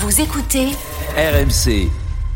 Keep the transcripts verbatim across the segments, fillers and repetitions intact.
Vous écoutez R M C.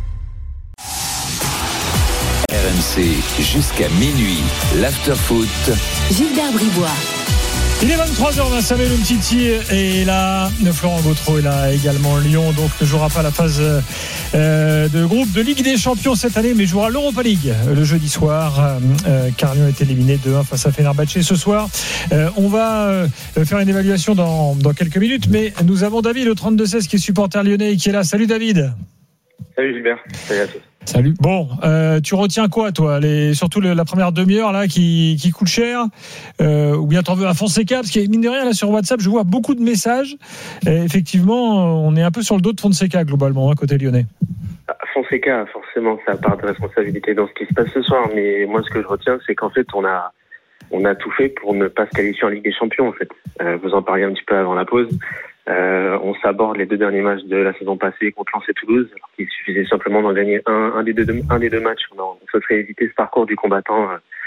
R M C jusqu'à minuit. L'after-foot. Gilbert Bribois. Il est vingt-trois heures vingt, Samuel Umtiti est là, Florent Gautreau est là également. Lyon donc ne jouera pas la phase euh, de groupe de Ligue des Champions cette année, mais jouera l'Europa League le jeudi soir, euh, car Lyon est éliminé deux un face à Fenerbahçe ce soir. Euh, on va euh, faire une évaluation dans, dans quelques minutes, mais nous avons David au trente-deux seize qui est supporter lyonnais et qui est là. Salut David. Salut Gilbert, salut à tous. Salut. Bon, euh, tu retiens quoi, toi, les, surtout le, la première demi-heure là qui, qui coûte cher, euh, ou bien t'en veux à Fonseca, parce qu'il y a mine de rien là sur WhatsApp, je vois beaucoup de messages. Et effectivement, on est un peu sur le dos de Fonseca globalement, hein, côté lyonnais. Fonseca, forcément, ça a part de responsabilité dans ce qui se passe ce soir. Mais moi, ce que je retiens, c'est qu'en fait, on a, on a tout fait pour ne pas se qualifier en Ligue des Champions. En fait, euh, vous en parliez un petit peu avant la pause. Euh, on s'aborde les deux derniers matchs de la saison passée contre Lens et Toulouse, alors qu'il suffisait simplement d'en gagner un, un, des, deux, un des deux matchs. On, on se serait évité ce parcours du combattant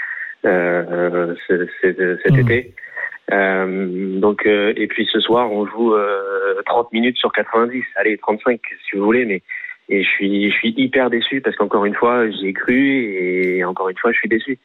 euh, euh, cet mmh. été. Euh, donc, euh, et puis ce soir, on joue euh, trente minutes sur quatre-vingt-dix, allez trente-cinq si vous voulez, mais et je suis, je suis hyper déçu parce qu'encore une fois, j'y ai cru et encore une fois, je suis déçu.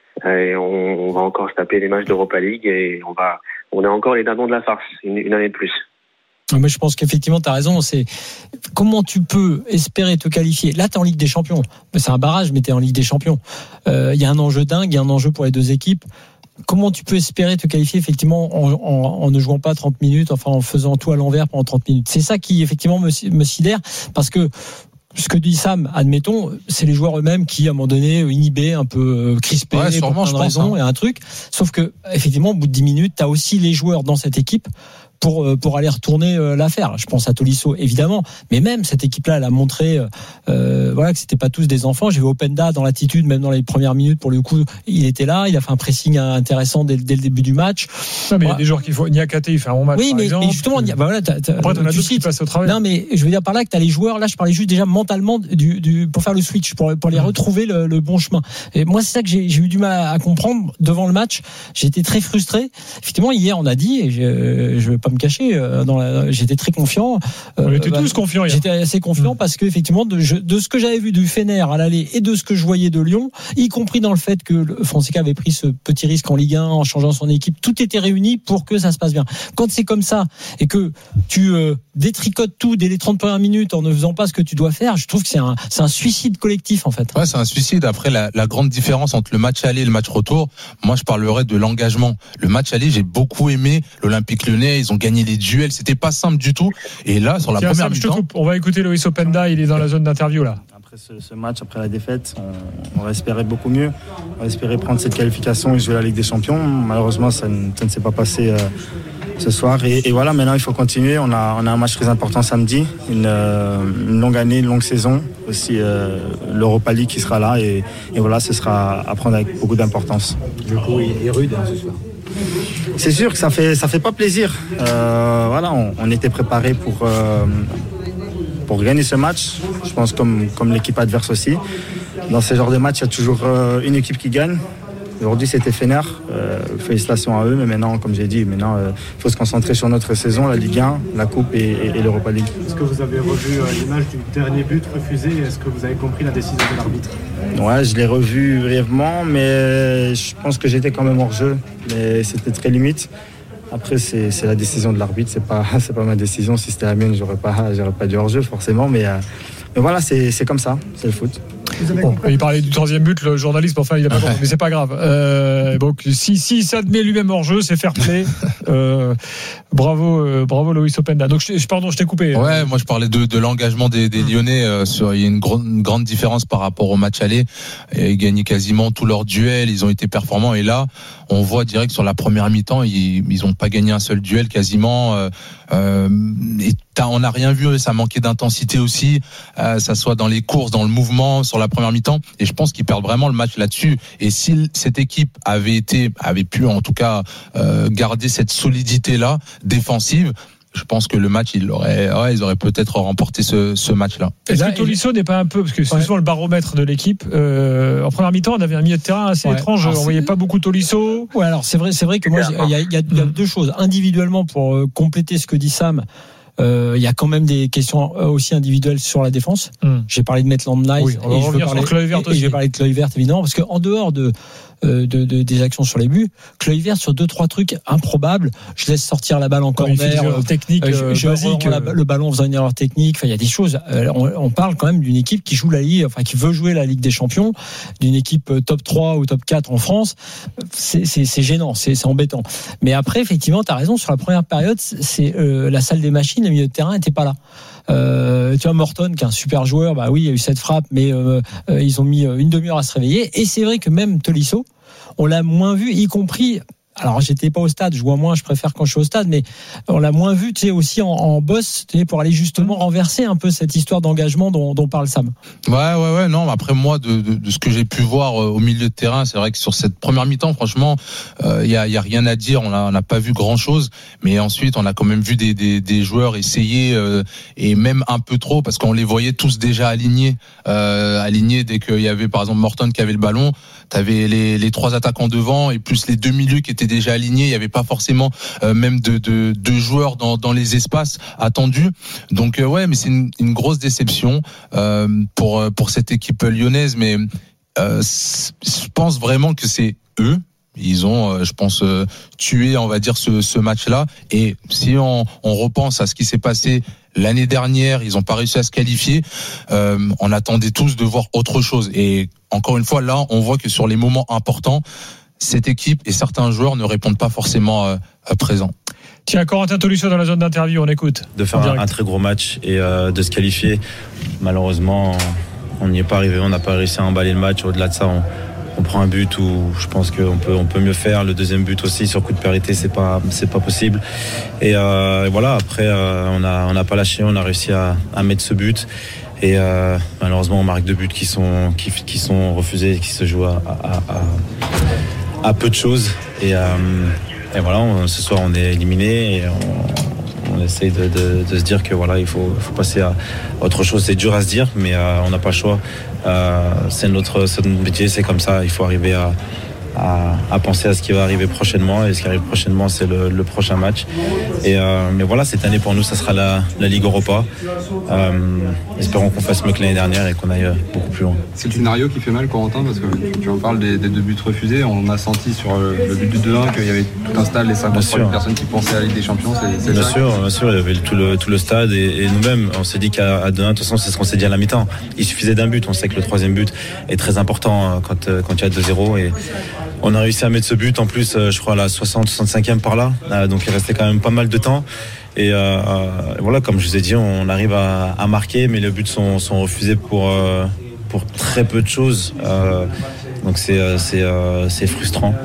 Et on, on va encore se taper les matchs d'Europa League et on va, on a encore les dindons de la farce une, une année de plus. Mais je pense qu'effectivement, tu as raison. C'est comment tu peux espérer te qualifier. Là, tu es en Ligue des Champions. C'est un barrage, mais tu es en Ligue des Champions. Il euh, y a un enjeu dingue, il y a un enjeu pour les deux équipes. Comment tu peux espérer te qualifier effectivement en, en, en ne jouant pas trente minutes, enfin en faisant tout à l'envers pendant trente minutes. C'est ça qui effectivement me, me sidère, parce que ce que dit Sam, admettons, c'est les joueurs eux-mêmes qui, à un moment donné, inhibés, un peu crispés, ouais, pour plein de raisons, hein. Et un truc. Sauf que, effectivement, au bout de dix minutes, tu as aussi les joueurs dans cette équipe pour pour aller retourner euh, l'affaire. Je pense à Tolisso évidemment, mais même cette équipe-là, elle a montré euh, voilà que c'était pas tous des enfants. J'ai vu Openda dans l'attitude, même dans les premières minutes, pour le coup, il était là, il a fait un pressing intéressant dès, dès le début du match. Non, mais il voilà. y a des joueurs qu'il faut. Niakate, il fait un bon match. Oui, par mais, exemple. mais justement, bah voilà, t'as, t'as, après, t'en as d'autres qui passent au travail. Non, mais je veux dire par là que t'as les joueurs. Là, je parlais juste déjà mentalement du, du pour faire le switch, pour pour les mmh. retrouver le, le bon chemin. Et moi, c'est ça que j'ai, j'ai eu du mal à comprendre devant le match. J'ai été très frustré. Effectivement, hier, on a dit, et je, je vais pas me cacher. Euh, dans la, j'étais très confiant. On euh, était bah, tous confiants. J'étais assez confiant mmh. parce que effectivement, de, je, de ce que j'avais vu du Fener à l'aller et de ce que je voyais de Lyon, y compris dans le fait que Fonseca avait pris ce petit risque en Ligue un en changeant son équipe, tout était réuni pour que ça se passe bien. Quand c'est comme ça et que tu euh, détricotes tout dès les trente premières minutes en ne faisant pas ce que tu dois faire, je trouve que c'est un, c'est un suicide collectif en fait. Ouais, c'est un suicide. Après, la, la grande différence entre le match aller et le match retour, moi je parlerais de l'engagement. Le match aller, j'ai beaucoup aimé l'Olympique Lyonnais, ils ont gagné les duels, c'était pas simple du tout. Et là, sur la Tiens, première Sam, mi-temps, on va écouter Loïs Openda, il est dans la zone d'interview là. Après ce, ce match, après la défaite, on, on espérait beaucoup mieux. On espérait prendre cette qualification et jouer la Ligue des Champions. Malheureusement, ça ne, ça ne s'est pas passé euh, ce soir. Et, et voilà, maintenant il faut continuer. On a, on a un match très important samedi, une, euh, une longue année, une longue saison. Aussi euh, l'Europa League qui sera là. Et, et voilà, ce sera à prendre avec beaucoup d'importance. Du coup, il est rude hein, ce soir. C'est sûr que ça fait, ça fait pas plaisir. Euh, voilà, on, on était préparé pour, euh, pour gagner ce match. Je pense comme, comme l'équipe adverse aussi. Dans ce genre de match, il y a toujours euh, une équipe qui gagne. Aujourd'hui, c'était Fener. Euh, félicitations à eux. Mais maintenant, comme j'ai dit, maintenant, il euh, faut se concentrer sur notre saison, la Ligue un, la Coupe et, et, et l'Europa League. Est-ce que vous avez revu euh, l'image du dernier but refusé? Est-ce que vous avez compris la décision de l'arbitre? Ouais, je l'ai revu brièvement, mais je pense que j'étais quand même hors jeu. Mais c'était très limite. Après, c'est, c'est la décision de l'arbitre. C'est pas, c'est pas ma décision. Si c'était la mienne, j'aurais pas, j'aurais pas dû hors jeu forcément. Mais, euh, mais voilà, c'est, c'est comme ça. C'est le foot. Bon, il parlait du troisième but, le journaliste, enfin il a pas compris, mais c'est pas grave. Euh, donc si si ça admet lui-même hors jeu, c'est fair play. Euh, bravo, euh, bravo Loïs Openda. Donc je, pardon, je t'ai coupé. Ouais, moi je parlais de, de l'engagement des, des Lyonnais. Euh, sur, il y a une, gro- une grande différence par rapport au match aller. Et ils gagnaient quasiment tous leurs duels, ils ont été performants. Et là, on voit direct sur la première mi-temps, ils ils ont pas gagné un seul duel quasiment. Euh, euh, et on n'a rien vu, ça manquait d'intensité aussi, euh, ça soit dans les courses, dans le mouvement, sur la première mi-temps. Et je pense qu'ils perdent vraiment le match là-dessus. Et si cette équipe avait été, avait pu en tout cas euh, garder cette solidité-là défensive, je pense que le match, il aurait, ouais, ils auraient peut-être remporté ce, ce match-là. Est-ce là, que Tolisso il... n'est pas un peu, parce que c'est ouais. souvent le baromètre de l'équipe. Euh, en première mi-temps, on avait un milieu de terrain assez ouais. étrange. Alors, on voyait pas beaucoup Tolisso. Ouais, alors c'est vrai, c'est vrai que moi, il y a, il y a, il y a deux choses. Individuellement, pour compléter ce que dit Sam. Il euh, y a quand même des questions aussi individuelles sur la défense. Mm. J'ai parlé de Maitland Nice oui, et, je veux parler, et, et je vais parler de Kluivert évidemment, parce qu'en dehors de De, de, des actions sur les buts, Kluivert sur deux trois trucs improbables, je laisse sortir la balle en corner, euh, technique, euh, je, je rends la, le ballon en faisant une erreur technique. Enfin, il y a des choses. Euh, on, on parle quand même d'une équipe qui joue la Ligue, enfin qui veut jouer la Ligue des Champions, d'une équipe top trois ou top quatre en France. C'est, c'est, c'est gênant, c'est, c'est embêtant. Mais après, effectivement, tu as raison. Sur la première période, c'est euh, la salle des machines, le milieu de terrain n'était pas là. Euh, tu vois Morton qui est un super joueur, bah oui il y a eu cette frappe mais euh, euh, ils ont mis une demi-heure à se réveiller et c'est vrai que même Tolisso on l'a moins vu, y compris. Alors, j'étais pas au stade, je vois moins, je préfère quand je suis au stade, mais on l'a moins vu, tu sais, aussi en, en boss, tu sais, pour aller justement renverser un peu cette histoire d'engagement dont, dont parle Sam. Ouais, ouais, ouais, non, après moi, de, de, de ce que j'ai pu voir au milieu de terrain, c'est vrai que sur cette première mi-temps, franchement, il euh, y a, y a rien à dire, on a, on a pas vu grand chose, mais ensuite, on a quand même vu des, des, des joueurs essayer, euh, et même un peu trop, parce qu'on les voyait tous déjà alignés, euh, alignés dès qu'il y avait, par exemple, Morton qui avait le ballon, t'avais les, les trois attaquants devant, et plus les deux milieux qui étaient déjà alignés, il n'y avait pas forcément euh, même de, de, de joueurs dans, dans les espaces attendus. Donc euh, ouais, mais c'est une, une grosse déception euh, pour pour cette équipe lyonnaise. Mais euh, je pense vraiment que c'est eux. Ils ont, euh, je pense, euh, tué, on va dire, ce, ce match-là. Et si on, on repense à ce qui s'est passé l'année dernière, ils n'ont pas réussi à se qualifier. Euh, on attendait tous de voir autre chose. Et encore une fois, là, on voit que sur les moments importants, cette équipe et certains joueurs ne répondent pas forcément euh, présents. Tiens, Corentin Tolisso dans la zone d'interview, on écoute. De faire un, un très gros match et euh, de se qualifier. Malheureusement, on n'y est pas arrivé, on n'a pas réussi à emballer le match. Au-delà de ça, on, on prend un but où je pense qu'on peut, on peut mieux faire. Le deuxième but aussi, sur coup de pénalité, c'est pas, c'est pas possible. Et, euh, et voilà, après, euh, on n'a on a pas lâché, on a réussi à, à mettre ce but. Et euh, malheureusement, on marque deux buts qui sont, qui, qui sont refusés, qui se jouent à, à, à, à peu de choses. Et, euh, et voilà, on, ce soir, on est éliminé et on, on essaye de, de, de se dire que voilà, il faut, faut passer à autre chose. C'est dur à se dire, mais euh, on n'a pas le choix. Euh, c'est notre, c'est notre métier, c'est comme ça. Il faut arriver à, à, à penser à ce qui va arriver prochainement. Et ce qui arrive prochainement, c'est le, le prochain match. Et euh, mais voilà, cette année pour nous, ça sera la, la Ligue Europa. Euh, espérons qu'on fasse mieux que l'année dernière et qu'on aille beaucoup plus loin. C'est le scénario qui fait mal, Corentin, parce que tu en parles des, des deux buts refusés. On a senti sur le but du deux un qu'il y avait tout un stade, les cinquante-trois personnes qui pensaient à la Ligue des Champions. C'est, c'est bien sûr, bien sûr, il y avait tout le, tout le stade et, et nous-mêmes, on s'est dit qu'à deux un, de toute façon, c'est ce qu'on s'est dit à la mi-temps. Il suffisait d'un but. On sait que le troisième but est très important quand, quand il y a deux zéro et on a réussi à mettre ce but en plus, je crois à la soixante soixante-cinquième par là. Donc il restait quand même pas mal de temps. Et euh, voilà, comme je vous ai dit, on arrive à, à marquer, mais les buts sont, sont refusés pour, euh, pour très peu de choses. Euh, donc c'est, c'est, euh, c'est frustrant.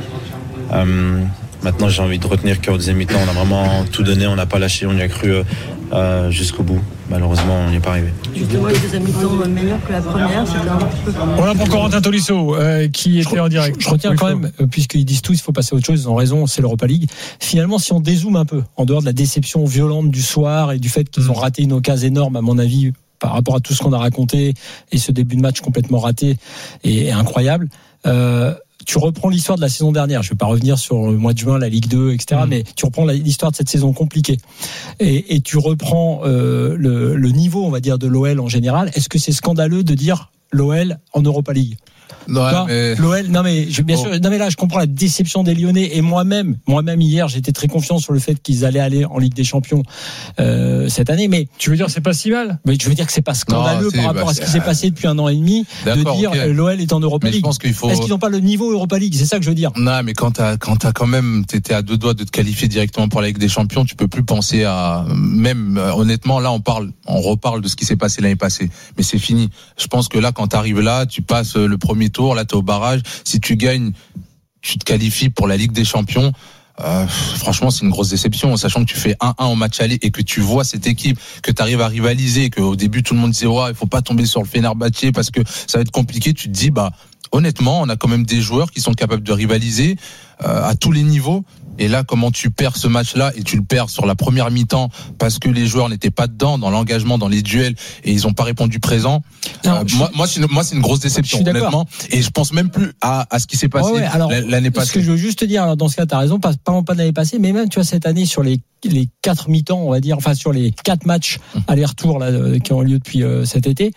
Euh, maintenant, j'ai envie de retenir qu'au deuxième mi-temps, on a vraiment tout donné, on n'a pas lâché, on y a cru euh, jusqu'au bout. Malheureusement, on n'y est pas arrivé. Justement, le deuxième mi-temps meilleur que la première, c'était un petit peu. Voilà pour Corentin Tolisso euh, qui était je, en direct. Je, je retiens quand même, euh, puisqu'ils disent tous, il faut passer à autre chose, ils ont raison, c'est l'Europa League. Finalement, si on dézoome un peu, en dehors de la déception violente du soir et du fait qu'ils mmh. ont raté une occasion énorme, à mon avis, par rapport à tout ce qu'on a raconté, et ce début de match complètement raté et, et incroyable, euh, tu reprends l'histoire de la saison dernière. Je ne vais pas revenir sur le mois de juin, la Ligue deux, et cetera. Mmh. Mais tu reprends l'histoire de cette saison compliquée. Et, et tu reprends euh, le, le niveau, on va dire, de l'O L en général. Est-ce que c'est scandaleux de dire l'O L en Europa League ? Ouais, mais... L'O L, non mais je, bien oh. sûr, non mais là je comprends la déception des Lyonnais et moi-même, moi-même hier j'étais très confiant sur le fait qu'ils allaient aller en Ligue des Champions euh, cette année. Mais tu veux dire c'est pas si mal ? Mais je veux dire que c'est pas scandaleux non, par rapport bah, à ce qui s'est passé depuis un an et demi D'accord, de dire okay. l'O L est en Europa mais League. Je pense qu'il faut... Est-ce qu'ils n'ont pas le niveau Europa League ? C'est ça que je veux dire. Non mais quand t'as quand t'as quand même t'étais à deux doigts de te qualifier directement pour la Ligue des Champions, tu peux plus penser à même honnêtement là on parle on reparle de ce qui s'est passé l'année passée, mais c'est fini. Je pense que là quand t'arrives là, tu passes le premier tour, là t'es au barrage. Si tu gagnes, tu te qualifies pour la Ligue des Champions. Euh, franchement, c'est une grosse déception, sachant que tu fais un un en match aller et que tu vois cette équipe, que tu arrives à rivaliser, qu'au début tout le monde disait ouais, il faut pas tomber sur le Fenerbahçe parce que ça va être compliqué. Tu te dis bah honnêtement, on a quand même des joueurs qui sont capables de rivaliser euh, à tous les niveaux. Et là, comment tu perds ce match-là et tu le perds sur la première mi-temps parce que les joueurs n'étaient pas dedans, dans l'engagement, dans les duels, et ils n'ont pas répondu présent. Non, euh, moi, moi, c'est une, moi, c'est une grosse déception, honnêtement. Et je pense même plus à, à ce qui s'est passé ouais, ouais, alors, l'année passée. Ce que je veux juste te dire, alors dans ce cas, t'as raison, pas, parlons pas de l'année passée, mais même, tu vois, cette année, sur les, les quatre mi-temps, on va dire, enfin, sur les quatre matchs aller-retour, là, qui ont lieu depuis euh, cet été,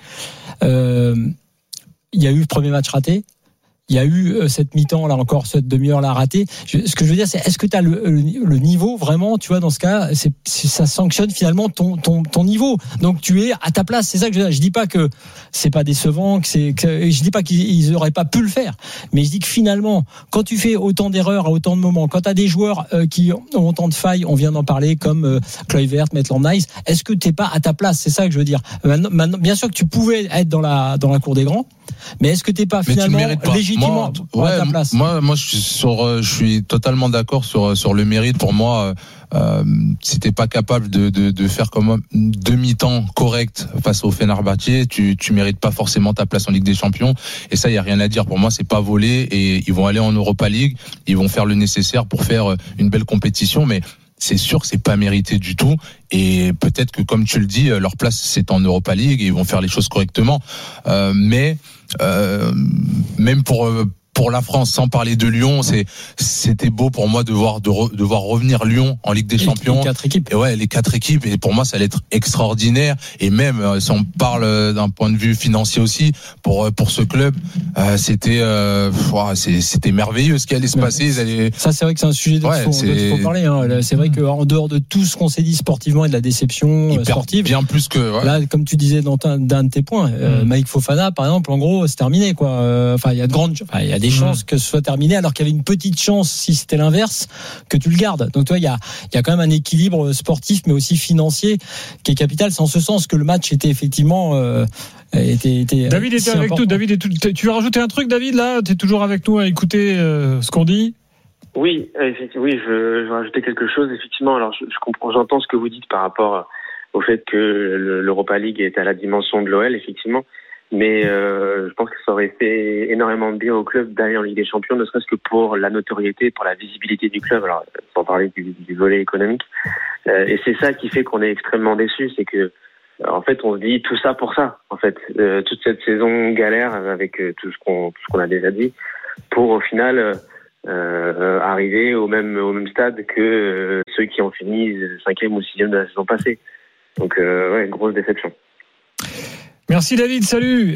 euh, il y a eu le premier match raté. Il y a eu cette mi-temps là encore, cette demi-heure là ratée. Je, ce que je veux dire, c'est est-ce que tu as le, le, le niveau vraiment, tu vois, dans ce cas, c'est, c'est, ça sanctionne finalement ton, ton, ton niveau. Donc tu es à ta place. C'est ça que je veux dire. Je dis pas que c'est pas décevant, que c'est, que, je dis pas qu'ils auraient pas pu le faire, mais je dis que finalement, quand tu fais autant d'erreurs à autant de moments, quand tu as des joueurs euh, qui ont autant de failles, on vient d'en parler, comme euh, Kluivert, Maitland-Niles, est-ce que t'es pas à ta place? C'est ça que je veux dire. Maintenant, maintenant, bien sûr que tu pouvais être dans la dans la cour des grands, mais est-ce que t'es pas mais finalement pas. légitime? Moi, ouais, ta place. moi, moi, je suis sur, je suis totalement d'accord sur sur le mérite. Pour moi, euh, si t'es pas capable de, de de faire comme un demi-temps correct face au Fenerbahçe, tu tu mérites pas forcément ta place en Ligue des Champions. Et ça, il y a rien à dire. Pour moi, c'est pas volé et ils vont aller en Europa League. Ils vont faire le nécessaire pour faire une belle compétition, mais c'est sûr que c'est pas mérité du tout. Et peut-être que, comme tu le dis, leur place c'est en Europa League et ils vont faire les choses correctement. Euh, mais euh, même pour pour la France, sans parler de Lyon, c'est c'était beau pour moi de voir de, re, de voir revenir Lyon en Ligue des Champions. Les quatre équipes. Et ouais, les quatre équipes. Et pour moi, ça allait être extraordinaire. Et même si on parle d'un point de vue financier aussi, pour pour ce club, euh, c'était euh, c'était merveilleux ce qui allait se ouais, passer. Ils allaient... Ça, c'est vrai que c'est un sujet dont ouais, il faut parler. Hein. C'est vrai qu'en dehors de tout ce qu'on s'est dit sportivement et de la déception il sportive, bien plus que ouais. Là, comme tu disais dans un, d'un de tes points, mmh. euh, Mike Fofana, par exemple, en gros, c'est terminé quoi. Enfin, il y a de grandes, enfin, il y a des mmh. chances que ce soit terminé, alors qu'il y avait une petite chance, si c'était l'inverse, que tu le gardes. Donc, toi, il y a, il y a quand même un équilibre sportif, mais aussi financier, qui est capital. C'est en ce sens que le match était effectivement. Euh, était, était, David était avec nous. David, est, tu veux rajouter un truc, David, là? Tu es toujours avec nous à écouter euh, ce qu'on dit? Oui, effectivement, oui, je, je veux rajouter quelque chose. Effectivement, alors je, je comprends, j'entends ce que vous dites par rapport au fait que le, l'Europa League est à la dimension de l'O L, effectivement. Mais euh, je pense que ça aurait fait énormément de bien au club d'aller en Ligue des Champions, ne serait-ce que pour la notoriété, pour la visibilité du club. Alors, sans parler du, du volet économique. Euh, et c'est ça qui fait qu'on est extrêmement déçus, c'est que en fait, on se dit tout ça pour ça. En fait, euh, toute cette saison galère avec euh, tout ce qu'on tout ce qu'on a déjà dit, pour au final. Euh, Euh, arriver au même au même stade que euh, ceux qui ont fini cinquième ou sixième de la saison passée. Donc euh, ouais, grosse déception. Merci David, salut.